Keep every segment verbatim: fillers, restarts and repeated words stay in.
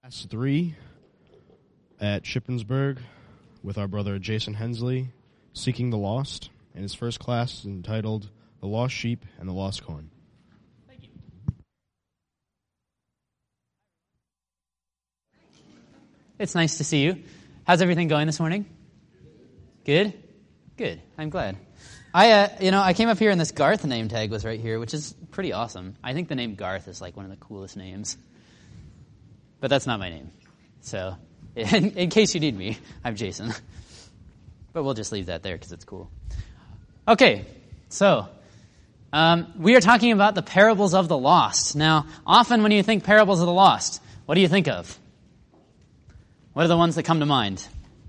Class three at Shippensburg with our brother Jason Hensley, Seeking the Lost, and his first class is entitled The Lost Sheep and the Lost Coin. Thank you. It's nice to see you. How's everything going this morning? Good? Good. I'm glad. I, uh, you know, I came up here and this Garth name tag was right here, which is pretty awesome. I think the name Garth is like one of the coolest names. But that's not my name. So, in, in case you need me, I'm Jason. But we'll just leave that there because it's cool. Okay, so um, we are talking about the parables of the lost. Now, often when you think parables of the lost, what do you think of? What are the ones that come to mind?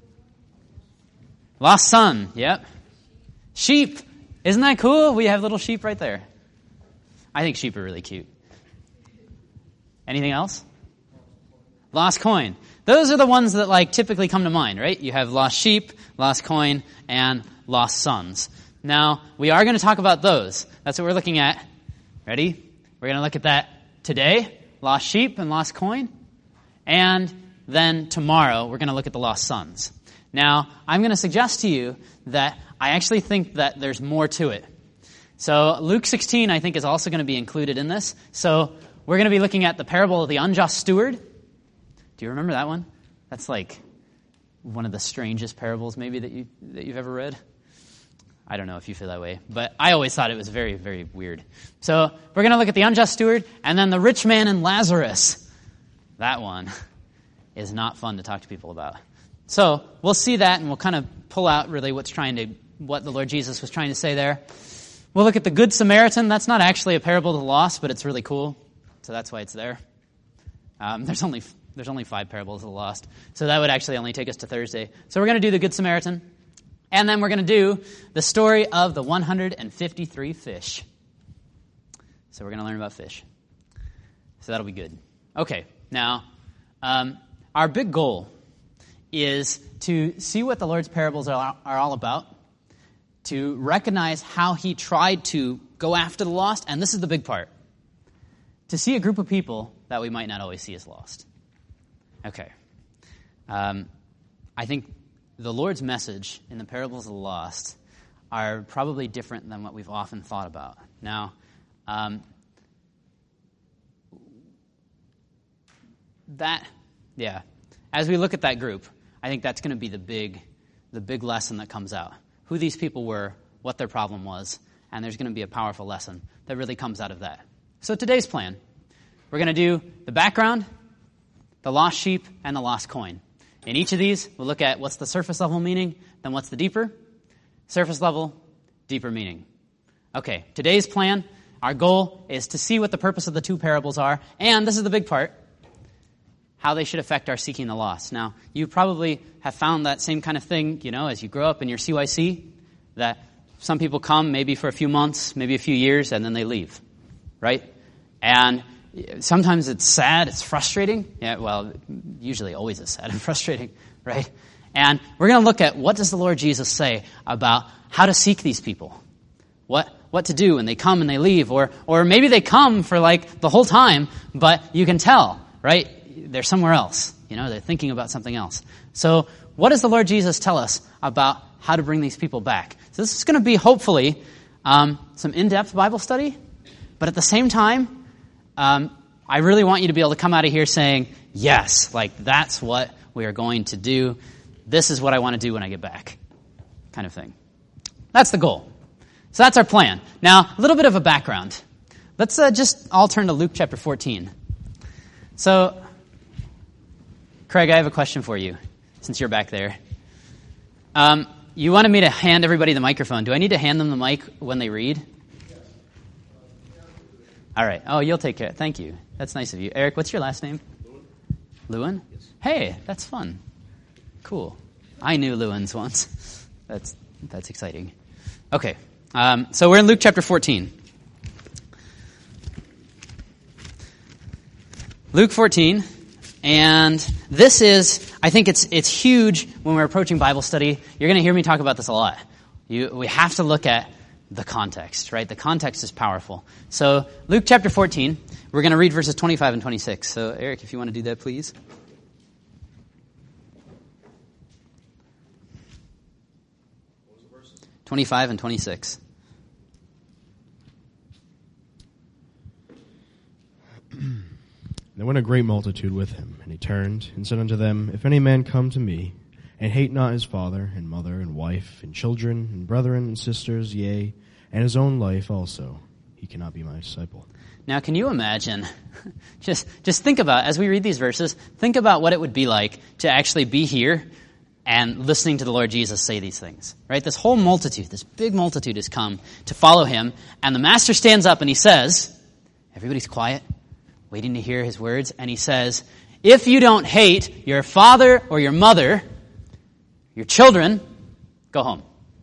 Lost son, yep. Sheep, isn't that cool? We have little sheep right there. I think sheep are really cute. Anything else? Lost coin. Those are the ones that like typically come to mind, right? You have lost sheep, lost coin, and lost sons. Now, we are going to talk about those. That's what we're looking at. Ready? We're going to look at that today, lost sheep and lost coin. And then tomorrow, we're going to look at the lost sons. Now, I'm going to suggest to you that I actually think that there's more to it. So Luke sixteen, I think, is also going to be included in this. So we're going to be looking at the parable of the unjust steward. Do you remember that one? That's like one of the strangest parables maybe that, you, that you've ever read. I don't know if you feel that way, but I always thought it was very, very weird. So we're going to look at the unjust steward and then the rich man and Lazarus. That one is not fun to talk to people about. So we'll see that and we'll kind of pull out really what's trying to, what the Lord Jesus was trying to say there. We'll look at the Good Samaritan. That's not actually a parable of the lost, but it's really cool. So that's why it's there. Um, there's only There's only five parables of the lost. So that would actually only take us to Thursday. So we're going to do the Good Samaritan. And then we're going to do the story of the one hundred fifty-three fish. So we're going to learn about fish. So that'll be good. Okay, now, um, our big goal is to see what the Lord's parables are, are all about, to recognize how he tried to go after the lost, and this is the big part, to see a group of people that we might not always see as lost. Okay. Um, I think the Lord's message in the parables of the lost are probably different than what we've often thought about. Now, um, that, yeah, as we look at that group, I think that's going to be the big, the big lesson that comes out. Who these people were, what their problem was, and there's going to be a powerful lesson that really comes out of that. So today's plan, we're going to do the background, the lost sheep, and the lost coin. In each of these, we'll look at what's the surface level meaning, then what's the deeper. Surface level, deeper meaning. Okay, today's plan, our goal is to see what the purpose of the two parables are, and this is the big part, how they should affect our seeking the lost. Now, you probably have found that same kind of thing, you know, as you grow up in your C Y C, that some people come maybe for a few months, maybe a few years, and then they leave, right? And sometimes it's sad, it's frustrating. Yeah, well, usually always is sad and frustrating, right? And we're going to look at what does the Lord Jesus say about how to seek these people. What what to do when they come and they leave. Or or maybe they come for like the whole time, but you can tell, right? They're somewhere else. You know, they're thinking about something else. So what does the Lord Jesus tell us about how to bring these people back? So this is going to be hopefully um, some in-depth Bible study, but at the same time, Um, I really want you to be able to come out of here saying, yes, like that's what we are going to do. This is what I want to do when I get back, kind of thing. That's the goal. So that's our plan. Now, a little bit of a background. Let's uh, just all turn to Luke chapter fourteen. So, Craig, I have a question for you, since you're back there. Um, you wanted me to hand everybody the microphone. Do I need to hand them the mic when they read? All right. Oh, you'll take care. Thank you. That's nice of you. Eric, what's your last name? Lewin. Lewin? Yes. Hey, that's fun. Cool. I knew Lewin's once. That's that's exciting. Okay. Um, so we're in Luke chapter fourteen. Luke fourteen. And this is, I think it's it's huge when we're approaching Bible study. You're going to hear me talk about this a lot. You, we have to look at the context, right? The context is powerful. So Luke chapter fourteen, we're going to read verses twenty-five and twenty-six. So Eric, if you want to do that, please. twenty-five and twenty-six. There went a great multitude with him, and he turned and said unto them, If any man come to me, and hate not his father, and mother, and wife, and children, and brethren, and sisters, yea, and his own life also, he cannot be my disciple. Now, can you imagine, just just think about, as we read these verses, think about what it would be like to actually be here and listening to the Lord Jesus say these things, right? This whole multitude, this big multitude has come to follow him, and the master stands up and he says, everybody's quiet, waiting to hear his words, and he says, if you don't hate your father or your mother, your children, go home.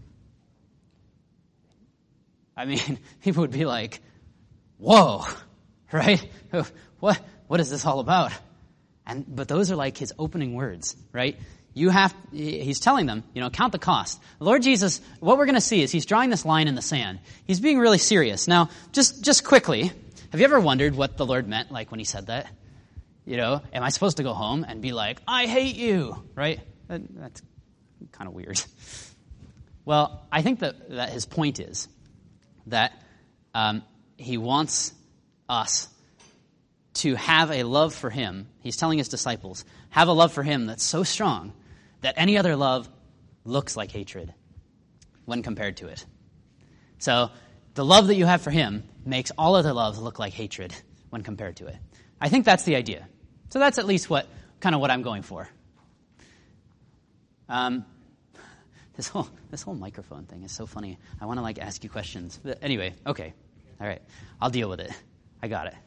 I mean, people would be like, whoa, right? What, what is this all about? And, but those are like his opening words, right? You have, he's telling them, you know, count the cost. The Lord Jesus, what we're going to see is he's drawing this line in the sand. He's being really serious. Now, just, just quickly, have you ever wondered what the Lord meant, like when he said that? You know, am I supposed to go home and be like, I hate you, right? That, that's kind of weird. Well, I think that, that his point is that um, he wants us to have a love for him. He's telling his disciples, have a love for him that's so strong that any other love looks like hatred when compared to it. So the love that you have for him makes all other loves look like hatred when compared to it. I think that's the idea. So that's at least what kind of what I'm going for. Um, this whole this whole microphone thing is so funny. I want to like ask you questions. But anyway, okay. All right. I'll deal with it. I got it.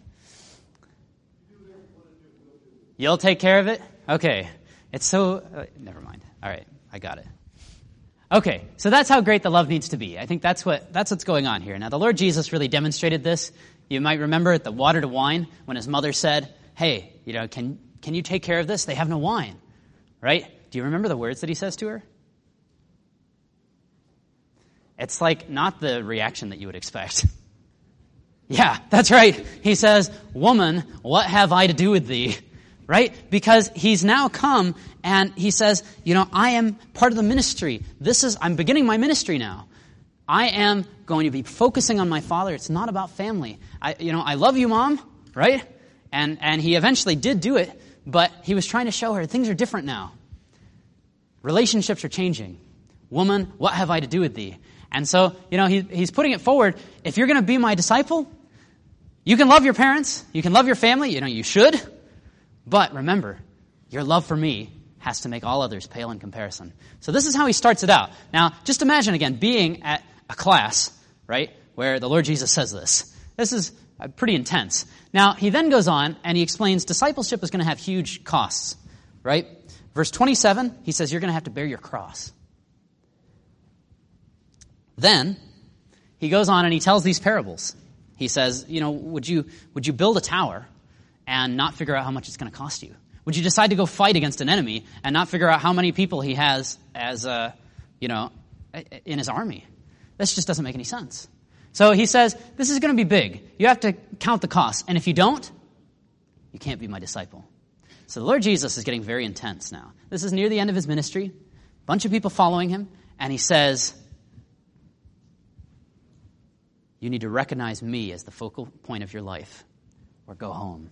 You'll take care of it? Okay. It's so... Uh, never mind. All right. I got it. Okay. So that's how great the love needs to be. I think that's what that's what's going on here. Now, the Lord Jesus really demonstrated this. You might remember at the water to wine when his mother said, hey, you know, can can you take care of this? They have no wine. Right? Do you remember the words that he says to her? It's like not the reaction that you would expect. Yeah, that's right. He says, woman, what have I to do with thee? Right? Because he's now come and he says, you know, I am part of the ministry. This is, I'm beginning my ministry now. I am going to be focusing on my Father. It's not about family. I, you know, I love you, Mom, right? And, and he eventually did do it, but he was trying to show her things are different now. Relationships are changing. Woman, what have I to do with thee? And so, you know, he, he's putting it forward. If you're going to be my disciple, you can love your parents. You can love your family. You know, you should. But remember, your love for me has to make all others pale in comparison. So this is how he starts it out. Now, just imagine again being at a class, right, where the Lord Jesus says this. This is pretty intense. Now, he then goes on and he explains discipleship is going to have huge costs, right? Verse twenty-seven, he says you're going to have to bear your cross. Then he goes on and he tells these parables. He says, you know, would you would you build a tower and not figure out how much it's going to cost you? Would you decide to go fight against an enemy and not figure out how many people he has as, uh, you know, in his army? This just doesn't make any sense. So he says, this is going to be big. You have to count the costs. And if you don't, you can't be my disciple. So the Lord Jesus is getting very intense now. This is near the end of his ministry. A bunch of people following him. And he says, you need to recognize me as the focal point of your life or go home.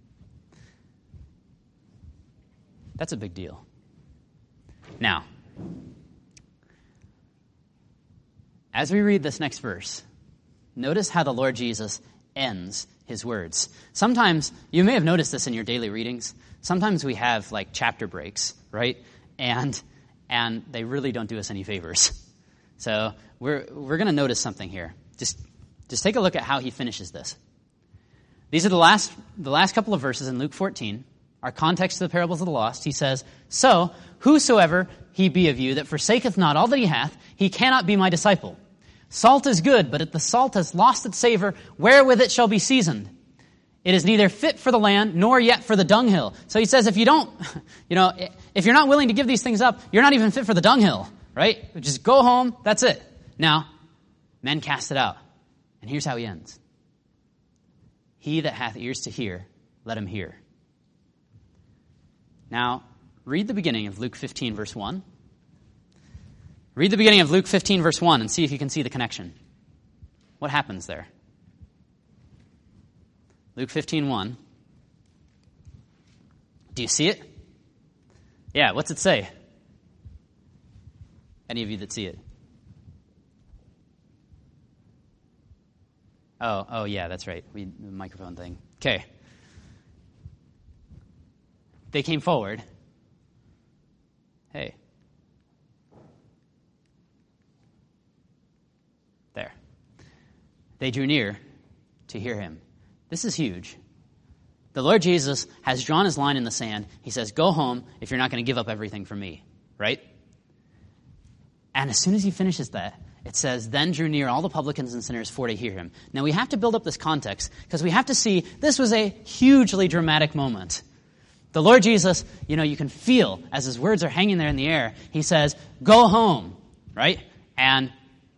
That's a big deal. Now, as we read this next verse, notice how the Lord Jesus ends his words. Sometimes, you may have noticed this in your daily readings, sometimes we have like chapter breaks, right? And and they really don't do us any favors. So we're we're going to notice something here. Just just take a look at how he finishes this. These are the last the last couple of verses in Luke fourteen. Our context of the parables of the lost. He says, so whosoever he be of you that forsaketh not all that he hath, he cannot be my disciple. Salt is good, but if the salt has lost its savor, wherewith it shall be seasoned? It is neither fit for the land, nor yet for the dunghill. So he says, if you don't, you know, if you're not willing to give these things up, you're not even fit for the dunghill, right? Just go home, that's it. Now, men cast it out. And here's how he ends. He that hath ears to hear, let him hear. Now, read the beginning of Luke fifteen, verse one. Read the beginning of Luke fifteen, verse one, and see if you can see the connection. What happens there? Luke fifteen, one. Do you see it? Yeah, what's it say? Any of you that see it? Oh, oh yeah, that's right. We the microphone thing. Okay. They came forward. Hey. There. They drew near to hear him. This is huge. The Lord Jesus has drawn his line in the sand. He says, go home if you're not going to give up everything for me. Right? And as soon as he finishes that, it says, then drew near all the publicans and sinners for to hear him. Now we have to build up this context because we have to see this was a hugely dramatic moment. The Lord Jesus, you know, you can feel as his words are hanging there in the air, he says, go home, right? And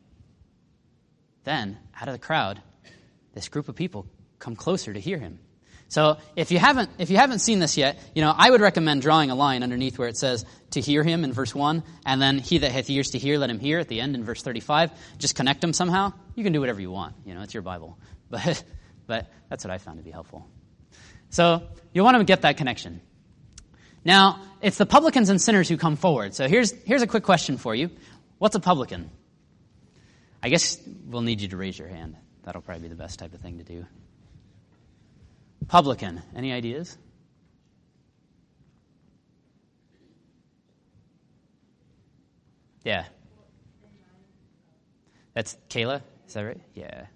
then out of the crowd, this group of people come closer to hear him. So if you haven't if you haven't seen this yet, you know, I would recommend drawing a line underneath where it says to hear him in verse one, and then he that hath ears to hear, let him hear at the end in verse thirty-five. Just connect them somehow. You can do whatever you want. You know, it's your Bible. But but that's what I found to be helpful. So you want to get that connection. Now, it's the publicans and sinners who come forward. So here's here's a quick question for you. What's a publican? I guess we'll need you to raise your hand. That'll probably be the best type of thing to do. Publican. Any ideas? Yeah. That's Kayla? Is that right? Yeah.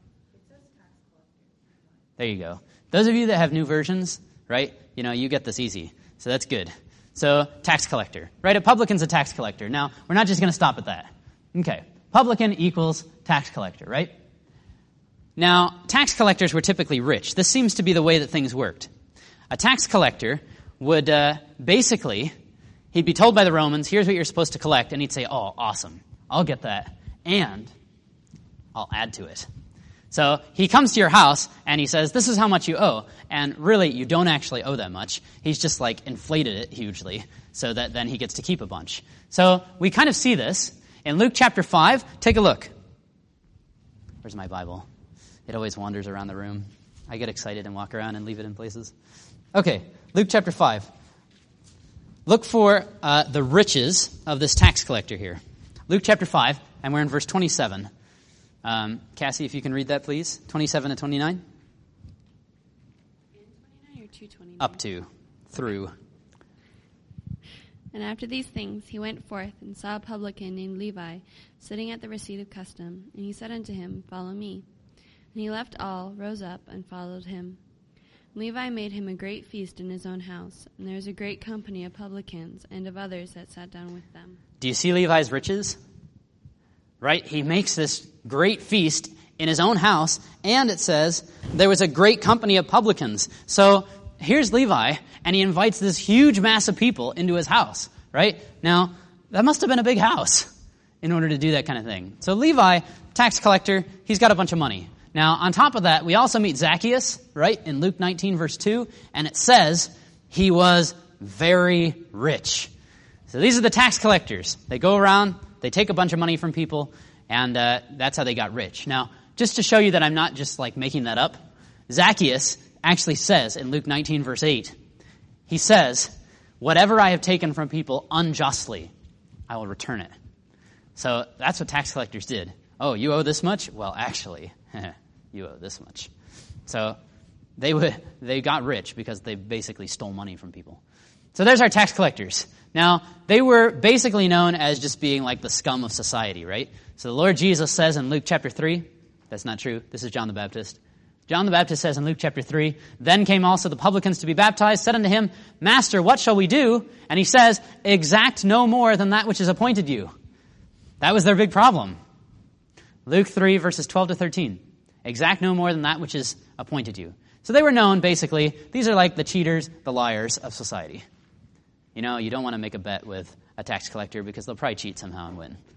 There you go. Those of you that have new versions, right, you know, you get this easy. So that's good. So, tax collector, right? A publican's a tax collector. Now, we're not just going to stop at that. Okay. Publican equals tax collector, right? Now, tax collectors were typically rich. This seems to be the way that things worked. A tax collector would uh, basically, he'd be told by the Romans, here's what you're supposed to collect, and he'd say, oh, awesome, I'll get that, and I'll add to it. So he comes to your house, and he says, this is how much you owe, and really, you don't actually owe that much. He's just, like, inflated it hugely, so that then he gets to keep a bunch. So we kind of see this. In Luke chapter five, take a look. Where's my Bible? It always wanders around the room. I get excited and walk around and leave it in places. Okay, Luke chapter five. Look for uh, the riches of this tax collector here. Luke chapter five, and we're in verse twenty-seven. Um, Cassie, if you can read that, please. twenty-seven and twenty-nine. twenty-nine or two twenty-nine? Up to, through. And after these things he went forth and saw a publican named Levi sitting at the receipt of custom. And he said unto him, follow me. And he left all, rose up, and followed him. Levi made him a great feast in his own house, and there was a great company of publicans and of others that sat down with them. Do you see Levi's riches? Right? He makes this great feast in his own house, and it says there was a great company of publicans. So here's Levi, and he invites this huge mass of people into his house, right? Now, that must have been a big house in order to do that kind of thing. So Levi, tax collector, he's got a bunch of money. Now, on top of that, we also meet Zacchaeus, right, in Luke nineteen, verse two, and it says he was very rich. So these are the tax collectors. They go around, they take a bunch of money from people, and uh, that's how they got rich. Now, just to show you that I'm not just like making that up, Zacchaeus actually says in Luke nineteen, verse eight, he says, whatever I have taken from people unjustly, I will return it. So that's what tax collectors did. Oh, you owe this much? Well, actually, you owe this much. So they would, they got rich because they basically stole money from people. So there's our tax collectors. Now, they were basically known as just being like the scum of society, right? So the Lord Jesus says in Luke chapter three, that's not true. This is John the Baptist. John the Baptist says in Luke chapter three, then came also the publicans to be baptized, said unto him, Master, what shall we do? And he says, exact no more than that which is appointed you. That was their big problem. Luke three, verses twelve to thirteen. Exact no more than that which is appointed you. So they were known, basically, these are like the cheaters, the liars of society. You know, you don't want to make a bet with a tax collector because they'll probably cheat somehow and win.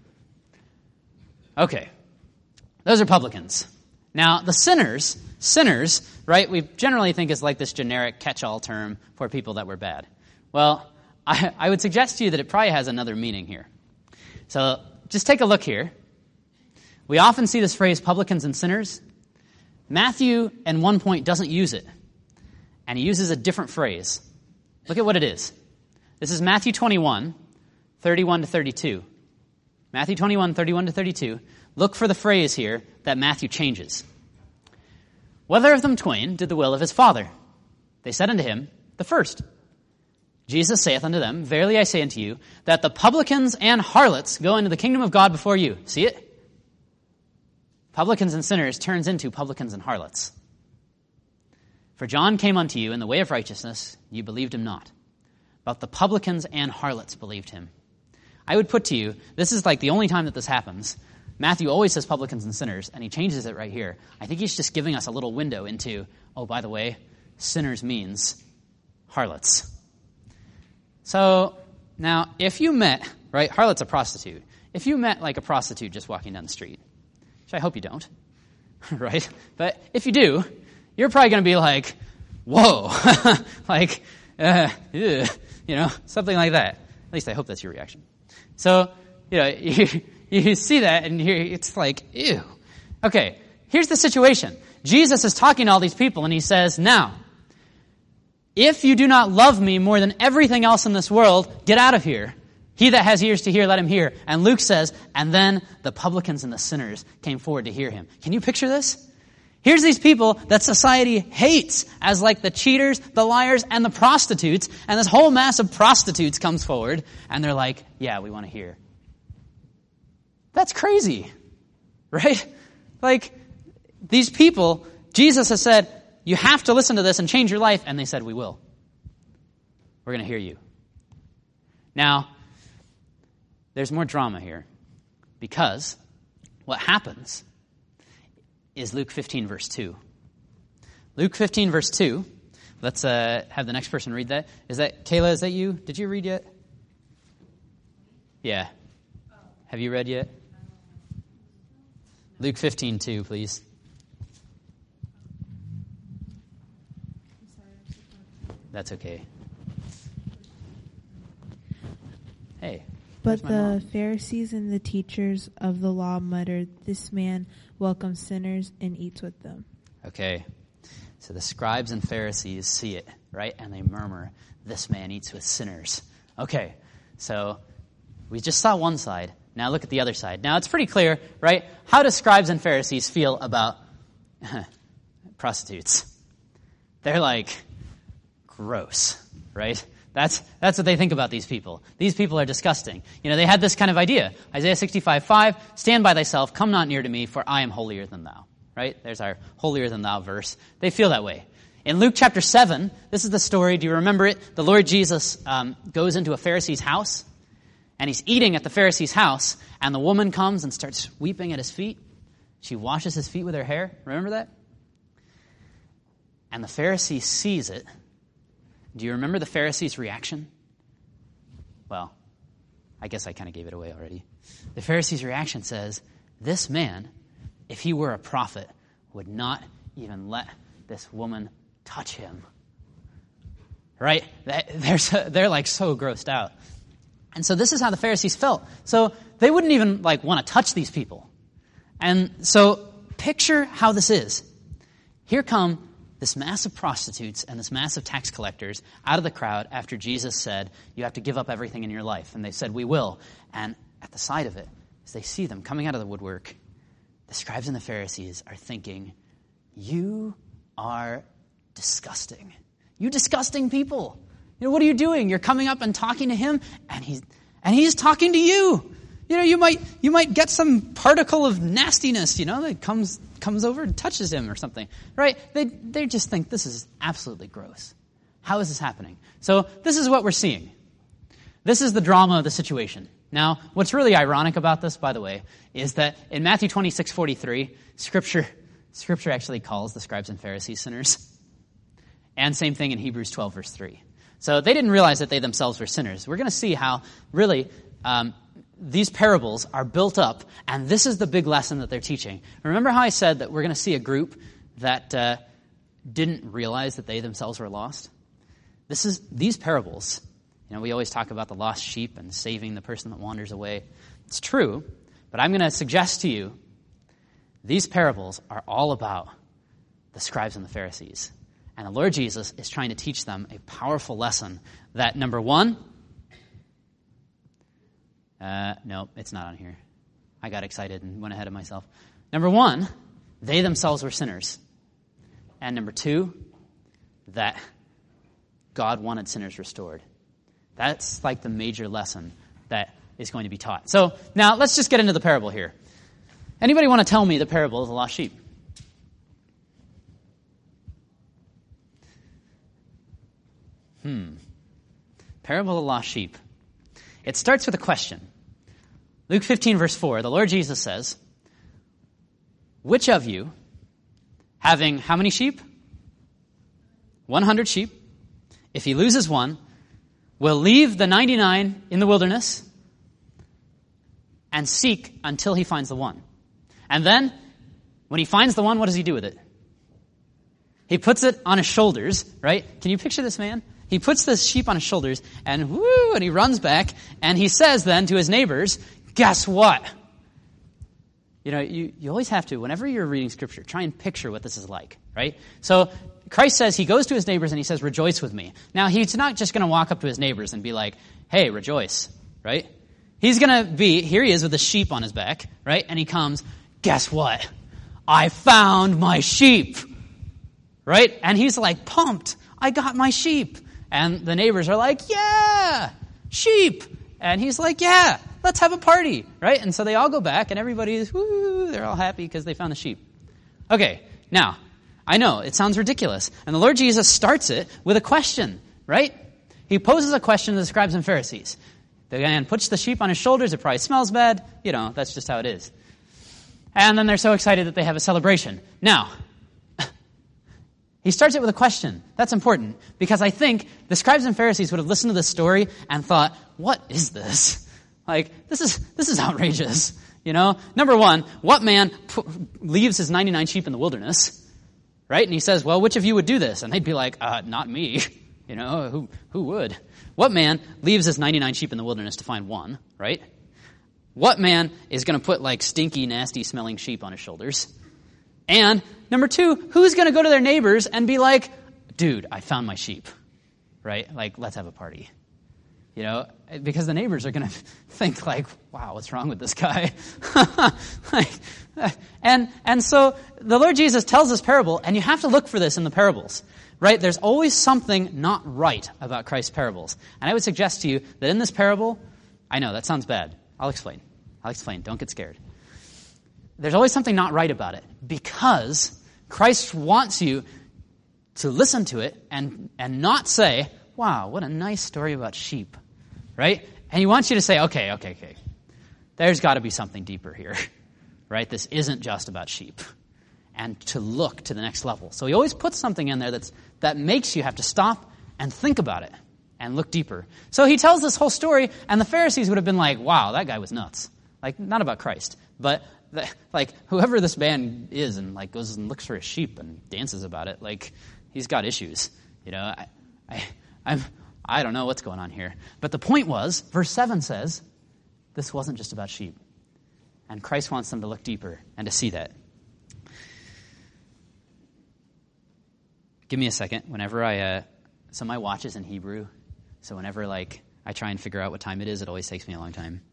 Okay. Those are publicans. Now, the sinners, sinners, right, we generally think is like this generic catch-all term for people that were bad. Well, I, I would suggest to you that it probably has another meaning here. So just take a look here. We often see this phrase, publicans and sinners. Matthew, at one point, doesn't use it. And he uses a different phrase. Look at what it is. This is Matthew twenty-one, thirty-one to thirty-two. Matthew twenty-one, thirty-one to thirty-two. Look for the phrase here that Matthew changes. Whether of them twain did the will of his father? They said unto him, the first. Jesus saith unto them, verily I say unto you, that the publicans and harlots go into the kingdom of God before you. See it? Publicans and sinners turns into publicans and harlots. For John came unto you in the way of righteousness, you believed him not. But the publicans and harlots believed him. I would put to you, this is like the only time that this happens. Matthew always says publicans and sinners, and he changes it right here. I think he's just giving us a little window into, oh, by the way, sinners means harlots. So, now, if you met, right, harlot's a prostitute. If you met like a prostitute just walking down the street, which I hope you don't, right? But if you do, you're probably going to be like, whoa, like, uh, ugh, you know, something like that. At least I hope that's your reaction. So, you know, you, you see that and you're, it's like, ew. Okay, here's the situation. Jesus is talking to all these people and he says, now, if you do not love me more than everything else in this world, get out of here. He that has ears to hear, let him hear. And Luke says, and then the publicans and the sinners came forward to hear him. Can you picture this? Here's these people that society hates as like the cheaters, the liars, and the prostitutes. And this whole mass of prostitutes comes forward and they're like, yeah, we want to hear. That's crazy, right? Like, these people, Jesus has said, you have to listen to this and change your life. And they said, we will. We're going to hear you. Now, there's more drama here because what happens is Luke fifteen, verse two. Luke fifteen, verse two. Let's uh, have the next person read that. Is that, Kayla, is that you? Did you read yet? Yeah. Have you read yet? Luke fifteen, two, please. That's okay. Hey. But the Pharisees and the teachers of the law muttered, this man welcomes sinners and eats with them. Okay. So the scribes and Pharisees see it, right? And they murmur, this man eats with sinners. Okay. So we just saw one side. Now look at the other side. Now it's pretty clear, right? How do scribes and Pharisees feel about prostitutes? They're like, gross, right? That's that's what they think about these people. These people are disgusting. You know, they had this kind of idea. Isaiah sixty-five, five, stand by thyself, come not near to me, for I am holier than thou. Right? There's our holier than thou verse. They feel that way. In Luke chapter seven, this is the story. Do you remember it? The Lord Jesus um, goes into a Pharisee's house, and he's eating at the Pharisee's house, and the woman comes and starts weeping at his feet. She washes his feet with her hair. Remember that? And the Pharisee sees it. Do you remember the Pharisee's reaction? Well, I guess I kind of gave it away already. The Pharisee's reaction says, this man, if he were a prophet, would not even let this woman touch him. Right? They're, so, they're like so grossed out. And so this is how the Pharisees felt. So they wouldn't even like want to touch these people. And so picture how this is. Here come this mass of prostitutes and this mass of tax collectors out of the crowd after Jesus said, you have to give up everything in your life. And they said, we will. And at the side of it, as they see them coming out of the woodwork, the scribes and the Pharisees are thinking, you are disgusting. You disgusting people. You know, what are you doing? You're coming up and talking to him, and he's and he's talking to you. You know, you might you might get some particle of nastiness, you know, that comes comes over and touches him or something. Right? They they just think this is absolutely gross. How is this happening? So this is what we're seeing. This is the drama of the situation. Now, what's really ironic about this, by the way, is that in Matthew twenty-six forty-three, Scripture Scripture actually calls the scribes and Pharisees sinners. And same thing in Hebrews twelve, verse three. So they didn't realize that they themselves were sinners. We're going to see how, really, um, these parables are built up, and this is the big lesson that they're teaching. Remember how I said that we're going to see a group that uh, didn't realize that they themselves were lost? This is these parables. You know, we always talk about the lost sheep and saving the person that wanders away. It's true, But I'm going to suggest to you, these parables are all about the scribes and the Pharisees. And the Lord Jesus is trying to teach them a powerful lesson that, number one, uh, no, it's not on here. I got excited and went ahead of myself. Number one, they themselves were sinners. And number two, that God wanted sinners restored. That's like the major lesson that is going to be taught. So now let's just get into the parable here. Anybody want to tell me the parable of the lost sheep? Hmm. Parable of the lost sheep. It starts with a question. Luke fifteen, verse four, the Lord Jesus says, which of you, having how many sheep? one hundred sheep, if he loses one, will leave the ninety-nine in the wilderness and seek until he finds the one. And then, when he finds the one, what does he do with it? He puts it on his shoulders, right? Can you picture this man? He puts this sheep on his shoulders, and whoo, and he runs back, and he says then to his neighbors, guess what? You know, you, you always have to, whenever you're reading Scripture, try and picture what this is like, right? So, Christ says he goes to his neighbors and he says, rejoice with me. Now, he's not just going to walk up to his neighbors and be like, hey, rejoice, right? He's going to be, here he is with a sheep on his back, right? And he comes, guess what? I found my sheep, right? And he's like pumped. I got my sheep. And the neighbors are like, yeah, sheep. And he's like, yeah, let's have a party, right? And so they all go back and everybody's, woo, they're all happy because they found the sheep. Okay, now, I know, it sounds ridiculous. And the Lord Jesus starts it with a question, right? He poses a question to the scribes and Pharisees. The man puts the sheep on his shoulders. It probably smells bad. You know, that's just how it is. And then they're so excited that they have a celebration. Now, he starts it with a question. That's important because I think the scribes and Pharisees would have listened to this story and thought, what is this? Like, this is this is outrageous. You know, number one, what man p- leaves his ninety-nine sheep in the wilderness? Right? And he says, well, which of you would do this? And they'd be like, uh, not me. You know, who who would? What man leaves his ninety-nine sheep in the wilderness to find one, right? What man is going to put like stinky, nasty smelling sheep on his shoulders? And number two, who's going to go to their neighbors and be like, dude, I found my sheep, right? Like, let's have a party. You know, because the neighbors are going to think like, wow, what's wrong with this guy? like, and and so the Lord Jesus tells this parable, and you have to look for this in the parables, right? There's always something not right about Christ's parables. And I would suggest to you that in this parable, I know, that sounds bad. I'll explain. I'll explain. Don't get scared. There's always something not right about it because Christ wants you to listen to it and, and not say, wow, what a nice story about sheep, right? And he wants you to say, okay, okay, okay. There's got to be something deeper here, right? This isn't just about sheep. And to look to the next level. So he always puts something in there that's that makes you have to stop and think about it and look deeper. So he tells this whole story, and the Pharisees would have been like, wow, that guy was nuts. Like, not about Christ, but the, like whoever this man is and like goes and looks for his sheep and dances about it, like he's got issues. You know, I, I, I'm, I don't know what's going on here. But the point was, verse seven says, this wasn't just about sheep. And Christ wants them to look deeper and to see that. Give me a second. Whenever I, uh, so my watch is in Hebrew. So whenever like I try and figure out what time it is, it always takes me a long time.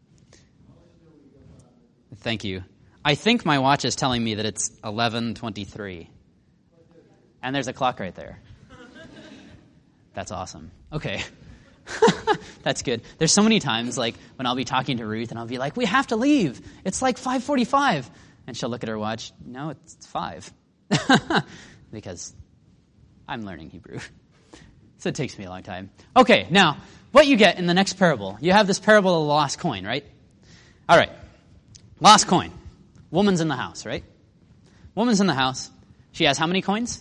Thank you. I think my watch is telling me that it's eleven twenty-three. And there's a clock right there. That's awesome. Okay. That's good. There's so many times like when I'll be talking to Ruth and I'll be like, we have to leave. It's like five forty-five. And she'll look at her watch. No, it's five. Because I'm learning Hebrew. So it takes me a long time. Okay, now, what you get in the next parable. You have this parable of the lost coin, right? All right. Lost coin. Woman's in the house, right? Woman's in the house. She has how many coins?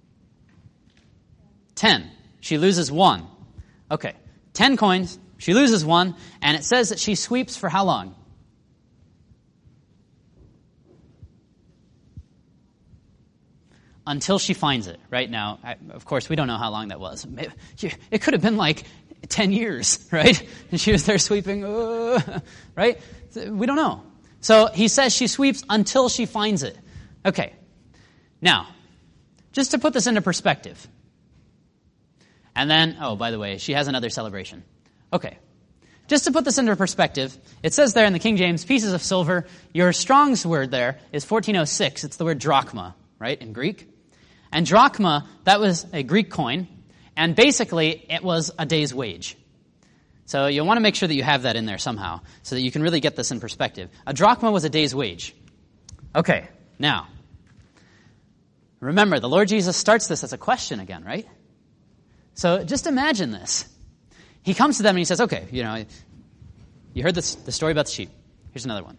Ten. She loses one. Okay. Ten coins. She loses one. And it says that she sweeps for how long? Until she finds it. Right now, I, of course, we don't know how long that was. It could have been like ten years, right? And she was there sweeping, uh, right? We don't know. So he says she sweeps until she finds it. Okay. Now, just to put this into perspective. And then, oh, by the way, she has another celebration. Okay. Just to put this into perspective, it says there in the King James, pieces of silver. Your Strong's word there is fourteen oh six. It's the word drachma, right, in Greek. And drachma, that was a Greek coin, and basically it was a day's wage. So you'll want to make sure that you have that in there somehow so that you can really get this in perspective. A drachma was a day's wage. Okay, now, remember, the Lord Jesus starts this as a question again, right? So just imagine this. He comes to them and he says, okay, you know, you heard this, the story about the sheep. Here's another one.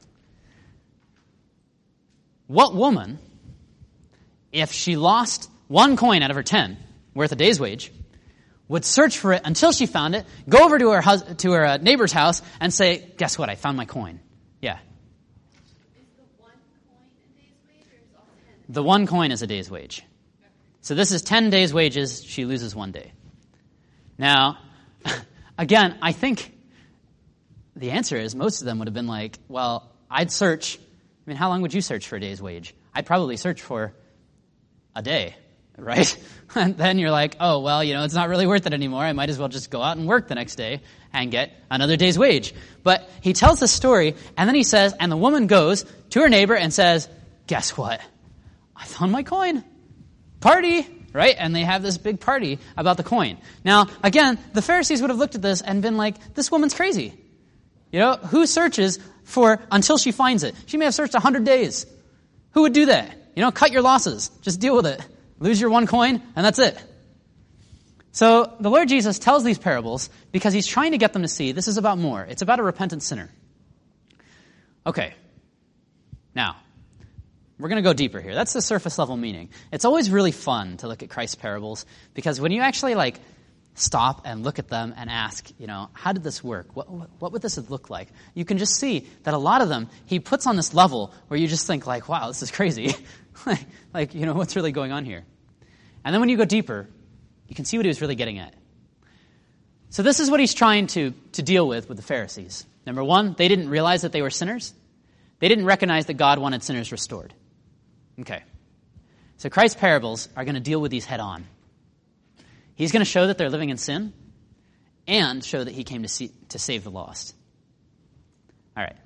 What woman, if she lost one coin out of her ten, worth a day's wage, would search for it until she found it, go over to her hus- to her uh, neighbor's house and say, guess what, I found my coin. Yeah. Is the one coin a day's wage or is all ten? The one coin is a day's wage. So this is ten days' wages. She loses one day. Now, again, I think the answer is most of them would have been like, well, I'd search. I mean, how long would you search for a day's wage? I'd probably search for a day, right? And then you're like, oh, well, you know, it's not really worth it anymore. I might as well just go out and work the next day and get another day's wage. But he tells the story, and then he says, and the woman goes to her neighbor and says, guess what? I found my coin. Party, right? And they have this big party about the coin. Now, again, the Pharisees would have looked at this and been like, this woman's crazy. You know, who searches for until she finds it? She may have searched one hundred days. Who would do that? You know, cut your losses. Just deal with it. Lose your one coin, and that's it. So the Lord Jesus tells these parables because he's trying to get them to see this is about more. It's about a repentant sinner. Okay. Now, we're going to go deeper here. That's the surface level meaning. It's always really fun to look at Christ's parables because when you actually like stop and look at them and ask, you know, how did this work? What, what would this look like? You can just see that a lot of them he puts on this level where you just think like, wow, this is crazy. like, like, you know, what's really going on here? And then when you go deeper, you can see what he was really getting at. So this is what he's trying to, to deal with with the Pharisees. Number one, they didn't realize that they were sinners. They didn't recognize that God wanted sinners restored. Okay. So Christ's parables are going to deal with these head on. He's going to show that they're living in sin and show that he came to see, to save the lost. All right.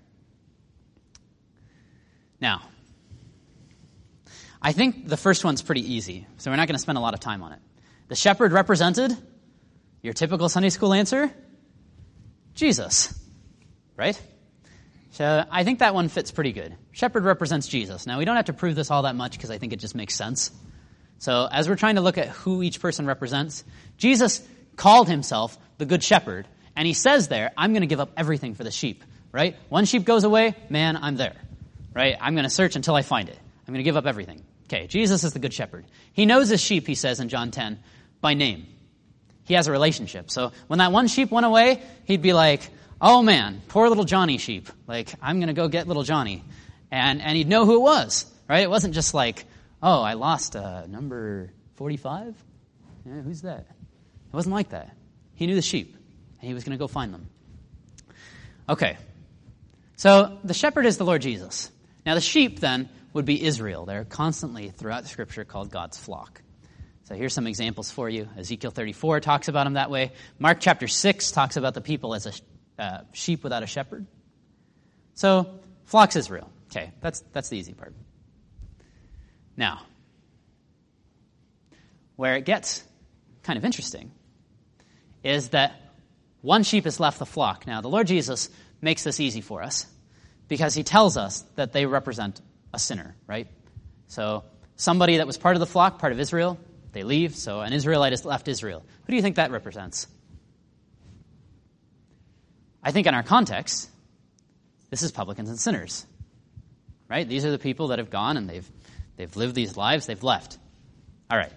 Now, I think the first one's pretty easy, so we're not going to spend a lot of time on it. The shepherd represented, your typical Sunday school answer, Jesus, right? So I think that one fits pretty good. Shepherd represents Jesus. Now, we don't have to prove this all that much because I think it just makes sense. So as we're trying to look at who each person represents, Jesus called himself the Good Shepherd, and he says there, I'm going to give up everything for the sheep, right? One sheep goes away, man, I'm there, right? I'm going to search until I find it. I'm going to give up everything. Okay, Jesus is the Good Shepherd. He knows his sheep, he says in John ten, by name. He has a relationship. So when that one sheep went away, he'd be like, oh man, poor little Johnny sheep. Like, I'm going to go get little Johnny. And and he'd know who it was, right? It wasn't just like, oh, I lost uh, number forty-five? Yeah, who's that? It wasn't like that. He knew the sheep, and he was going to go find them. Okay. So the shepherd is the Lord Jesus. Now the sheep, then, would be Israel. They're constantly, throughout the Scripture, called God's flock. So here's some examples for you. Ezekiel thirty-four talks about them that way. Mark chapter six talks about the people as a uh, sheep without a shepherd. So, flock's Israel. Okay, that's that's the easy part. Now, where it gets kind of interesting is that one sheep has left the flock. Now, the Lord Jesus makes this easy for us because he tells us that they represent a sinner, right? So, somebody that was part of the flock, part of Israel, they leave, so an Israelite has left Israel. Who do you think that represents? I think in our context, this is publicans and sinners, right? These are the people that have gone and they've they've lived these lives, they've left. All right.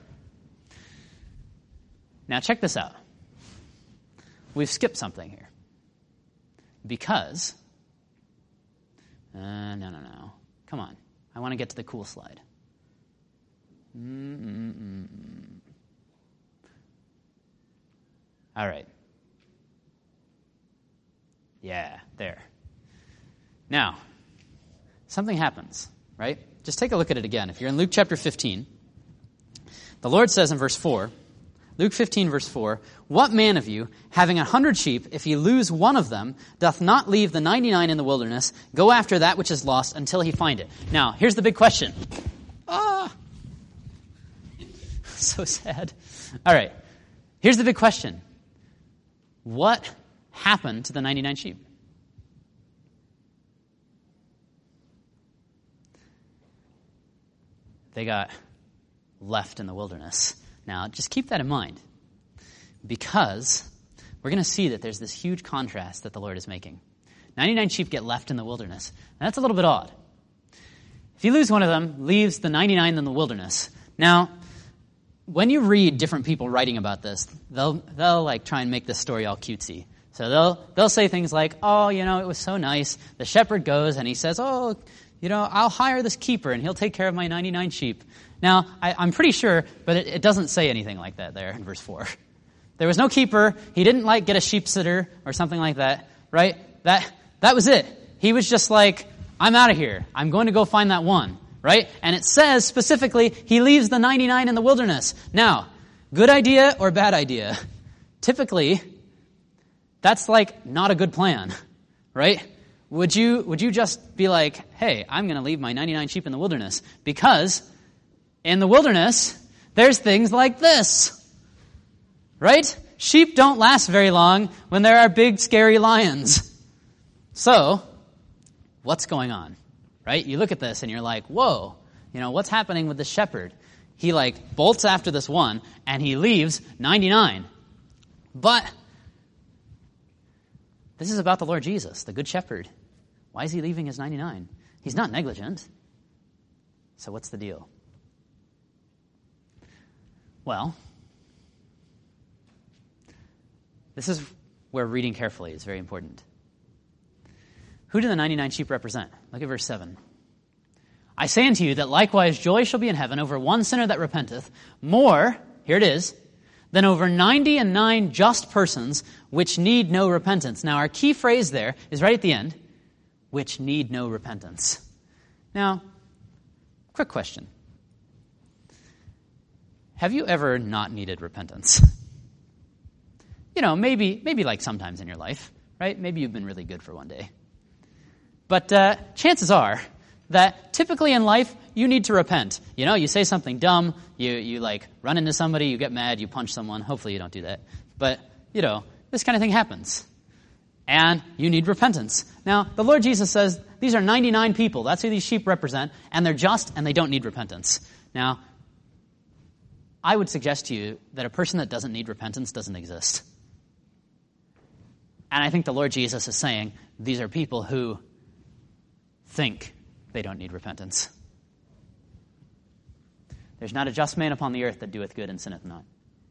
Now check this out. We've skipped something here. Because, uh, no, no, no. Come on. I want to get to the cool slide. Mm-mm-mm-mm. All right. Yeah, there. Now, something happens, right? Just take a look at it again. If you're in Luke chapter fifteen, the Lord says in verse four, Luke fifteen, verse four, "What man of you, having a hundred sheep, if he lose one of them, doth not leave the ninety-nine in the wilderness, go after that which is lost until he find it?" Now, here's the big question. Ah, so sad. All right, here's the big question. What happened to the ninety-nine sheep? They got left in the wilderness. Now, just keep that in mind, because we're going to see that there's this huge contrast that the Lord is making. ninety-nine sheep get left in the wilderness, and that's a little bit odd. If you lose one of them, leaves the ninety-nine in the wilderness. Now, when you read different people writing about this, they'll they'll like try and make this story all cutesy. So they'll they'll say things like, "Oh, you know, it was so nice. The shepherd goes and he says, "Oh, you know, I'll hire this keeper and he'll take care of my ninety-nine sheep." Now, I, I'm pretty sure, but it, it doesn't say anything like that there in verse four. There was no keeper. He didn't like get a sheep sitter or something like that, right? That that was it. He was just like, "I'm out of here. I'm going to go find that one," right? And it says specifically, he leaves the ninety-nine in the wilderness. Now, good idea or bad idea? Typically, that's like not a good plan, right? Would you would you just be like, "Hey, I'm going to leave my ninety-nine sheep in the wilderness," because in the wilderness, there's things like this, right? Sheep don't last very long when there are big, scary lions. So, what's going on, right? You look at this and you're like, whoa, you know, what's happening with the shepherd? He like bolts after this one and he leaves ninety-nine. But this is about the Lord Jesus, the good shepherd. Why is he leaving his ninety-nine? He's not negligent. So what's the deal? Well, this is where reading carefully is very important. Who do the ninety-nine sheep represent? Look at verse seven. "I say unto you that likewise joy shall be in heaven over one sinner that repenteth, more," here it is, "than over ninety and nine just persons which need no repentance." Now, our key phrase there is right at the end, which need no repentance. Now, quick question. Have you ever not needed repentance? You know, maybe maybe like sometimes in your life, right? Maybe you've been really good for one day. But uh, chances are that typically in life, you need to repent. You know, you say something dumb, you, you like run into somebody, you get mad, you punch someone. Hopefully you don't do that. But, you know, this kind of thing happens. And you need repentance. Now, the Lord Jesus says these are ninety-nine people. That's who these sheep represent. And they're just and they don't need repentance. Now, I would suggest to you that a person that doesn't need repentance doesn't exist. And I think the Lord Jesus is saying these are people who think they don't need repentance. "There's not a just man upon the earth that doeth good and sinneth not."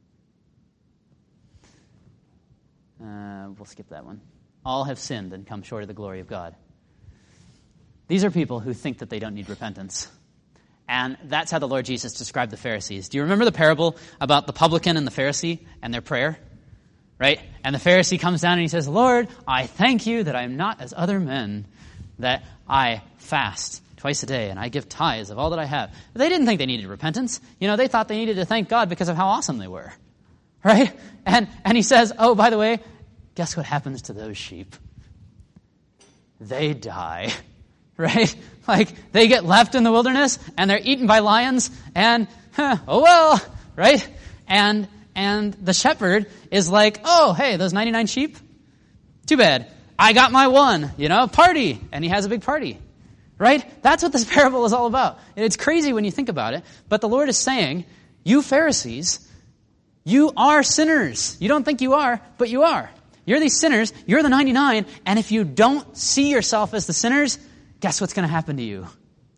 Uh, we'll skip that one. "All have sinned and come short of the glory of God." These are people who think that they don't need repentance. And that's how the Lord Jesus described the Pharisees. Do you remember the parable about the publican and the Pharisee and their prayer? Right? And the Pharisee comes down and he says, "Lord, I thank you that I am not as other men, that I fast twice a day and I give tithes of all that I have." But they didn't think they needed repentance. You know, they thought they needed to thank God because of how awesome they were. Right? And, and he says, "Oh, by the way, guess what happens to those sheep? They die." Right? Like, they get left in the wilderness, and they're eaten by lions, and, huh, oh well, right? And and the shepherd is like, "Oh, hey, those ninety-nine sheep? Too bad. I got my one, you know, party." And he has a big party, right? That's what this parable is all about. And it's crazy when you think about it, but the Lord is saying, you Pharisees, you are sinners. You don't think you are, but you are. You're these sinners, you're the ninety-nine, and if you don't see yourself as the sinners, guess what's going to happen to you?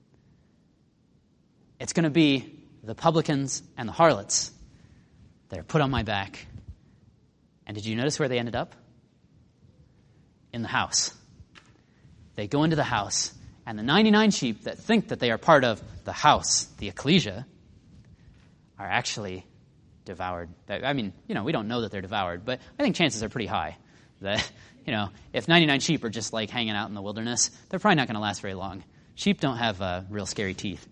It's going to be the publicans and the harlots that are put on my back. And did you notice where they ended up? In the house. They go into the house, and the ninety-nine sheep that think that they are part of the house, the ecclesia, are actually devoured. I mean, you know, we don't know that they're devoured, but I think chances are pretty high that, you know, if ninety-nine sheep are just like hanging out in the wilderness, they're probably not going to last very long. Sheep don't have uh, real scary teeth.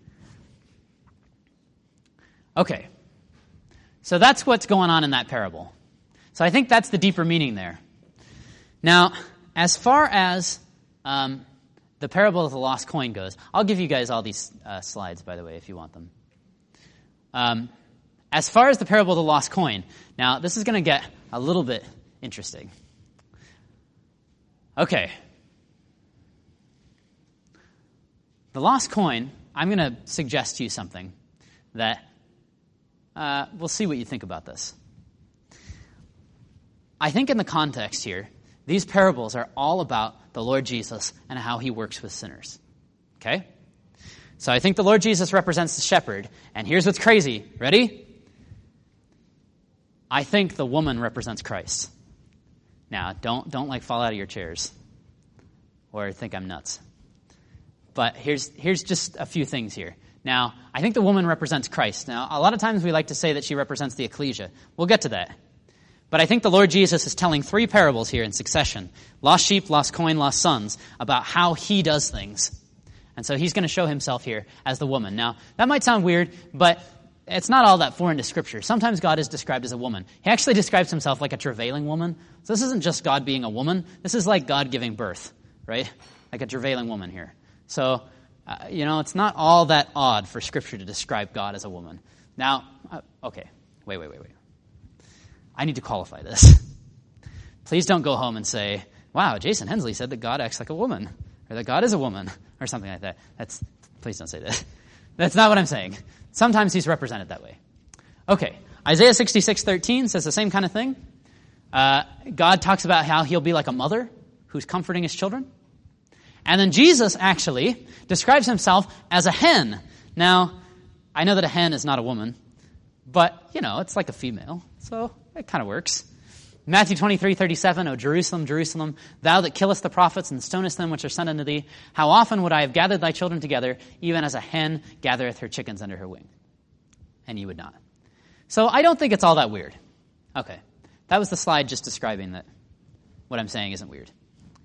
Okay. So that's what's going on in that parable. So I think that's the deeper meaning there. Now, as far as um, the parable of the lost coin goes, I'll give you guys all these uh, slides, by the way, if you want them. Um, as far as the parable of the lost coin, now this is going to get a little bit interesting. Okay. The lost coin, I'm going to suggest to you something that uh, we'll see what you think about this. I think in the context here, these parables are all about the Lord Jesus and how he works with sinners. Okay? So I think the Lord Jesus represents the shepherd, and here's what's crazy. Ready? I think the woman represents Christ. Now, don't don't like fall out of your chairs or think I'm nuts. But here's here's just a few things here. Now, I think the woman represents Christ. Now, a lot of times we like to say that she represents the ecclesia. We'll get to that. But I think the Lord Jesus is telling three parables here in succession. Lost sheep, lost coin, lost sons, about how he does things. And so he's going to show himself here as the woman. Now, that might sound weird, but it's not all that foreign to Scripture. Sometimes God is described as a woman. He actually describes himself like a travailing woman. So this isn't just God being a woman. This is like God giving birth, right? Like a travailing woman here. So, uh, you know, it's not all that odd for Scripture to describe God as a woman. Now, uh, okay, wait, wait, wait, wait. I need to qualify this. Please don't go home and say, wow, Jason Hensley said that God acts like a woman, or that God is a woman, or something like that. That's, please don't say that. That's not what I'm saying. Sometimes he's represented that way. Okay, Isaiah sixty-six thirteen says the same kind of thing. Uh, God talks about how he'll be like a mother who's comforting his children. And then Jesus actually describes himself as a hen. Now, I know that a hen is not a woman, but, you know, it's like a female, so it kind of works. Matthew twenty-three thirty-seven, O Jerusalem, Jerusalem, thou that killest the prophets and stonest them which are sent unto thee, how often would I have gathered thy children together, even as a hen gathereth her chickens under her wing? And you would not. So I don't think it's all that weird. Okay, that was the slide just describing that what I'm saying isn't weird.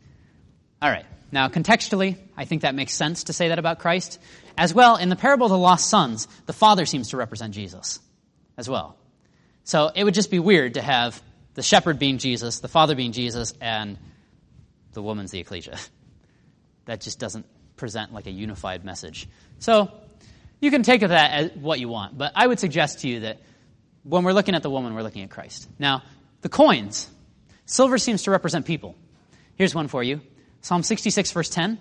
All right, now contextually, I think that makes sense to say that about Christ. As well, in the parable of the lost sons, the father seems to represent Jesus as well. So it would just be weird to have the shepherd being Jesus, the father being Jesus, and the woman's the ecclesia. That just doesn't present like a unified message. So you can take of that as what you want, but I would suggest to you that when we're looking at the woman, we're looking at Christ. Now, the coins, silver seems to represent people. Here's one for you. Psalm sixty-six, verse ten.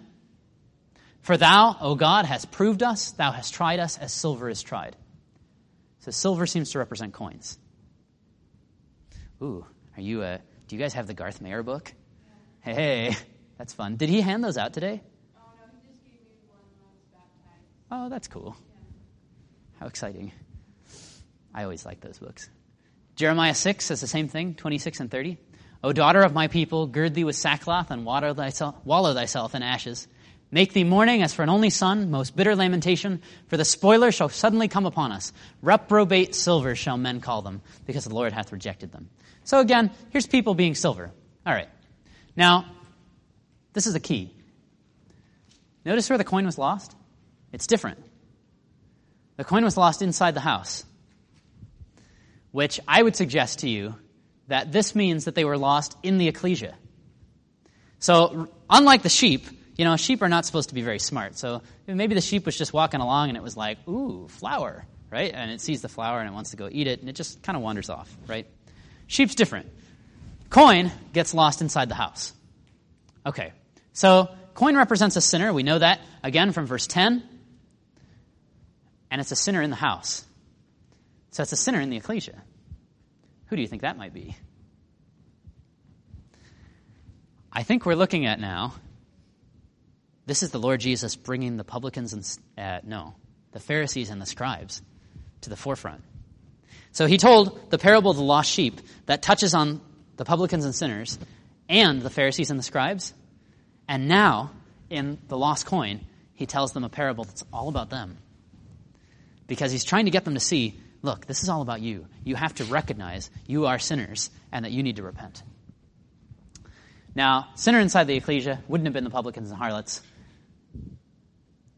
For thou, O God, hast proved us, thou hast tried us as silver is tried. So silver seems to represent coins. Ooh, are you a, do you guys have the Garth Mayer book? Yeah. Hey, that's fun. Did he hand those out today? Oh, no, he just gave me one when I was baptized. Oh, that's cool. Yeah. How exciting. I always like those books. Jeremiah six says the same thing, twenty-six and thirty. O daughter of my people, gird thee with sackcloth and water thyself, wallow thyself in ashes. Make thee mourning as for an only son, most bitter lamentation, for the spoiler shall suddenly come upon us. Reprobate silver shall men call them, because the Lord hath rejected them. So again, here's people being silver. All right. Now, this is the key. Notice where the coin was lost? It's different. The coin was lost inside the house, which I would suggest to you that this means that they were lost in the ecclesia. So, unlike the sheep, you know, sheep are not supposed to be very smart. So maybe the sheep was just walking along and it was like, ooh, flour, right? And it sees the flour and it wants to go eat it, and it just kind of wanders off, right? Sheep's different. Coin gets lost inside the house. Okay, so coin represents a sinner. We know that, again, from verse ten. And it's a sinner in the house. So it's a sinner in the ecclesia. Who do you think that might be? I think we're looking at now, this is the Lord Jesus bringing the publicans and, uh, no, the Pharisees and the scribes to the forefront. So he told the parable of the lost sheep that touches on the publicans and sinners and the Pharisees and the scribes. And now, in the lost coin, he tells them a parable that's all about them. Because he's trying to get them to see, look, this is all about you. You have to recognize you are sinners and that you need to repent. Now, sinner inside the ecclesia wouldn't have been the publicans and harlots.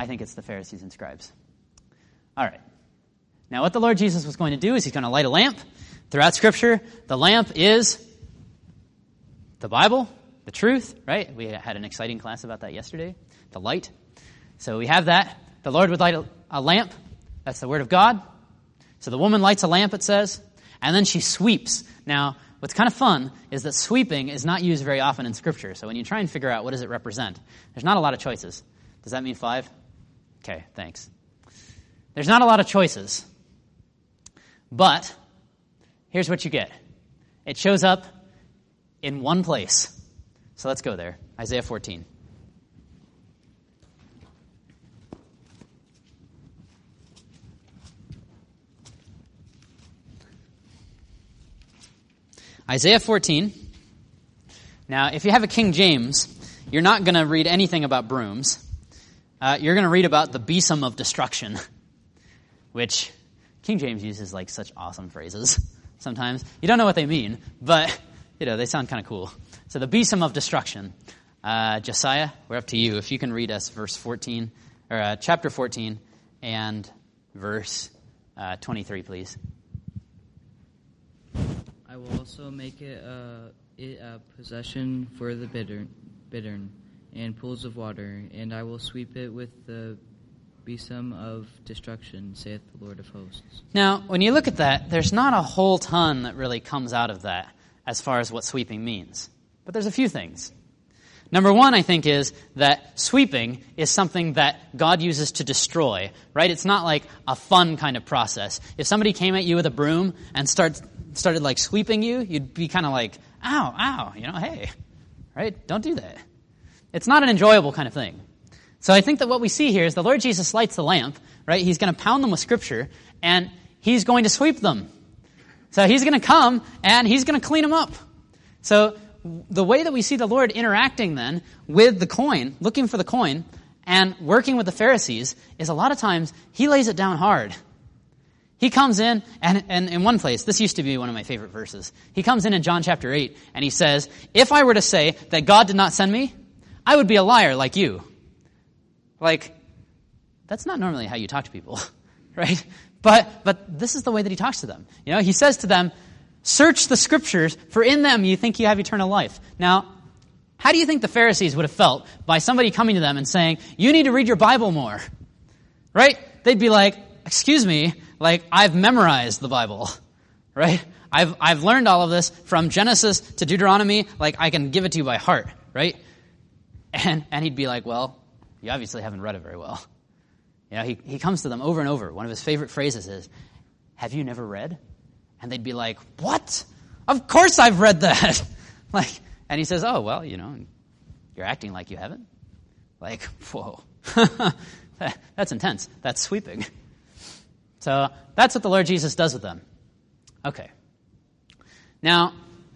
I think it's the Pharisees and scribes. All right. Now, what the Lord Jesus was going to do is he's going to light a lamp. Throughout Scripture, the lamp is the Bible, the truth, right? We had an exciting class about that yesterday, the light. So we have that. The Lord would light a, a lamp. That's the Word of God. So the woman lights a lamp, it says, and then she sweeps. Now, what's kind of fun is that sweeping is not used very often in Scripture. So when you try and figure out what does it represent, there's not a lot of choices. Does that mean five? Okay, thanks. There's not a lot of choices. But here's what you get. It shows up in one place. So let's go there. Isaiah fourteen. Isaiah fourteen. Now, if you have a King James, you're not going to read anything about brooms. Uh, you're going to read about the besom of destruction, which King James uses like such awesome phrases sometimes. You don't know what they mean, but, you know, they sound kind of cool. So the besom of destruction. Uh, Josiah, we're up to you. If you can read us verse fourteen, or uh, chapter fourteen and verse uh, twenty-three, please. I will also make it a, it a possession for the bittern, bittern and pools of water, and I will sweep it with the besom of destruction, saith the Lord of hosts. Now, when you look at that, there's not a whole ton that really comes out of that as far as what sweeping means. But there's a few things. Number one, I think, is that sweeping is something that God uses to destroy, right? It's not like a fun kind of process. If somebody came at you with a broom and start, started like sweeping you, you'd be kind of like, ow, ow, you know, hey, right? Don't do that. It's not an enjoyable kind of thing. So I think that what we see here is the Lord Jesus lights the lamp, right? He's going to pound them with Scripture, and he's going to sweep them. So he's going to come, and he's going to clean them up. So the way that we see the Lord interacting then with the coin, looking for the coin, and working with the Pharisees, is a lot of times he lays it down hard. He comes in, and, and in one place, this used to be one of my favorite verses, he comes in in John chapter eight, and he says, if I were to say that God did not send me, I would be a liar like you. Like, that's not normally how you talk to people, right? But but this is the way that he talks to them. You know, he says to them, search the Scriptures, for in them you think you have eternal life. Now, how do you think the Pharisees would have felt by somebody coming to them and saying, you need to read your Bible more, right? They'd be like, excuse me, like, I've memorized the Bible, right? I've I've learned all of this from Genesis to Deuteronomy, like, I can give it to you by heart, right? And and he'd be like, well, you obviously haven't read it very well. You know, he, he comes to them over and over. One of his favorite phrases is, have you never read? And they'd be like, what? Of course I've read that. like, and he says, oh, well, you know, you're acting like you haven't. Like, whoa. That's intense. That's sweeping. So that's what the Lord Jesus does with them. Okay. Now,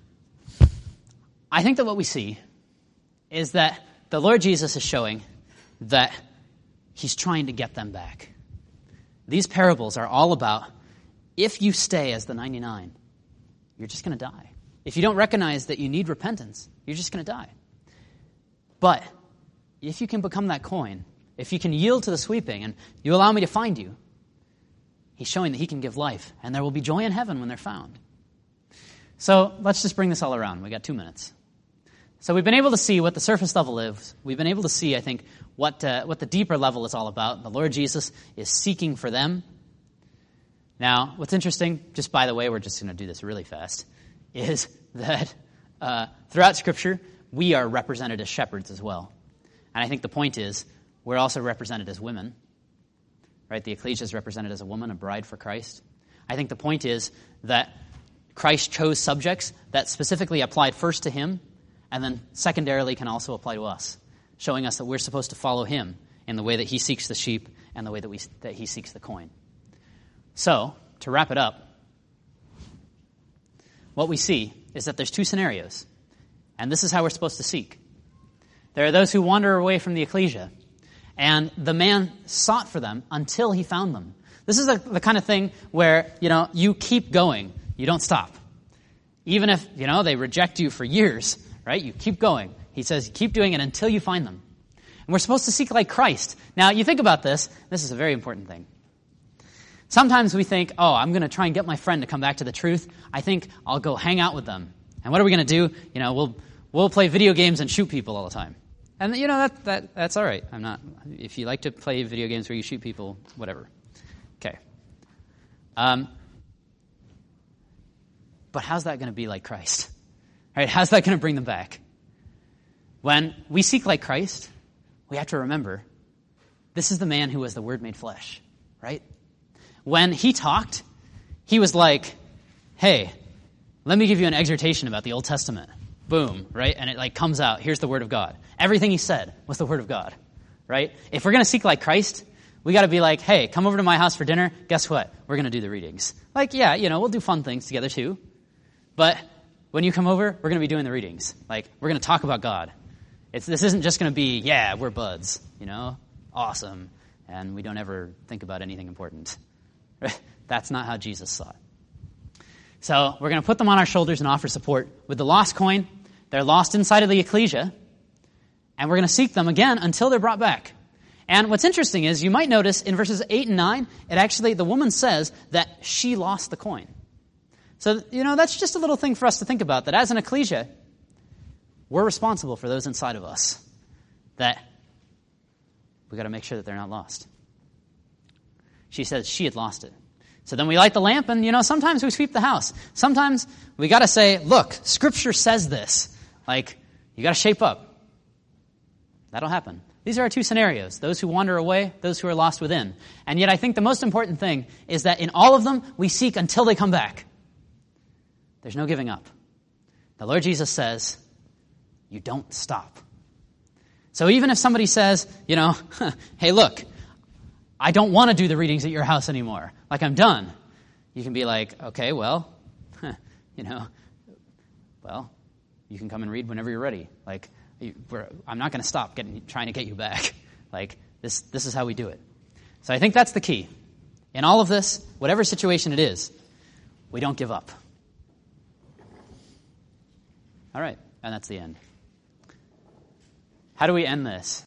I think that what we see is that the Lord Jesus is showing that he's trying to get them back. These parables are all about, if you stay as the ninety-nine, you're just going to die. If you don't recognize that you need repentance, you're just going to die. But if you can become that coin, if you can yield to the sweeping and you allow me to find you, he's showing that he can give life, and there will be joy in heaven when they're found. So let's just bring this all around. We got two minutes. So we've been able to see what the surface level is. We've been able to see, I think, what uh, what the deeper level is all about. The Lord Jesus is seeking for them. Now, what's interesting, just by the way, we're just going to do this really fast, is that uh, throughout Scripture, we are represented as shepherds as well. And I think the point is, we're also represented as women. Right? The ecclesia is represented as a woman, a bride for Christ. I think the point is that Christ chose subjects that specifically applied first to him, and then secondarily can also apply to us, showing us that we're supposed to follow him in the way that he seeks the sheep and the way that we that he seeks the coin. So, to wrap it up, what we see is that there's two scenarios, and this is how we're supposed to seek. There are those who wander away from the ecclesia, and the man sought for them until he found them. This is the, the kind of thing where, you know, you keep going. You don't stop. Even if, you know, they reject you for years, right? You keep going. He says, keep doing it until you find them. And we're supposed to seek like Christ. Now, you think about this. This is a very important thing. Sometimes we think, oh, I'm going to try and get my friend to come back to the truth. I think I'll go hang out with them. And what are we going to do? You know, we'll we'll play video games and shoot people all the time. And, you know, that that that's all right. I'm not, if you like to play video games where you shoot people, whatever. Okay. Um, but how's that going to be like Christ? Right? How's that going to bring them back? When we seek like Christ, we have to remember, this is the man who was the Word made flesh, right? When he talked, he was like, hey, let me give you an exhortation about the Old Testament. Boom, right? And it like comes out, here's the Word of God. Everything he said was the Word of God, right? If we're going to seek like Christ, we got to be like, hey, come over to my house for dinner. Guess what? We're going to do the readings. Like, yeah, you know, we'll do fun things together too. But when you come over, we're going to be doing the readings. Like, we're going to talk about God. It's, this isn't just going to be, yeah, we're buds, you know, awesome, and we don't ever think about anything important. That's not how Jesus saw it. So we're going to put them on our shoulders and offer support. With the lost coin, they're lost inside of the ecclesia, and we're going to seek them again until they're brought back. And what's interesting is, you might notice in verses eight and nine, it actually, the woman says that she lost the coin. So, you know, that's just a little thing for us to think about, that as an ecclesia, we're responsible for those inside of us, that we got to make sure that they're not lost. She says she had lost it. So then we light the lamp, and, you know, sometimes we sweep the house. Sometimes we got to say, look, Scripture says this. Like, you got to shape up. That'll happen. These are our two scenarios, those who wander away, those who are lost within. And yet I think the most important thing is that in all of them, we seek until they come back. There's no giving up. The Lord Jesus says, you don't stop. So even if somebody says, you know, hey, look, I don't want to do the readings at your house anymore. Like, I'm done. You can be like, okay, well, you know, well, you can come and read whenever you're ready. Like, we're, I'm not going to stop getting, trying to get you back. Like, this, this is how we do it. So I think that's the key. In all of this, whatever situation it is, we don't give up. All right, and that's the end. How do we end this?